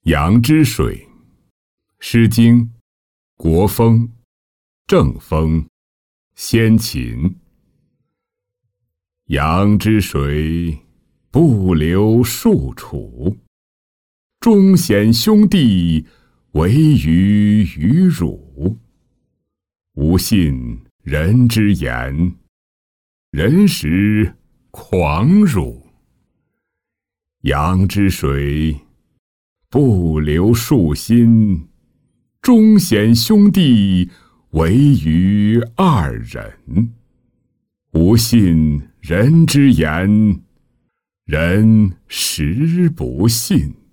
阳之水，诗经，国风，正风，先秦。阳之水，不流数处，忠显兄弟，惟余于汝。吾信人之言，人实狂辱。阳之水，不流数心，忠显兄弟，惟余二人。吾信人之言，人实不信。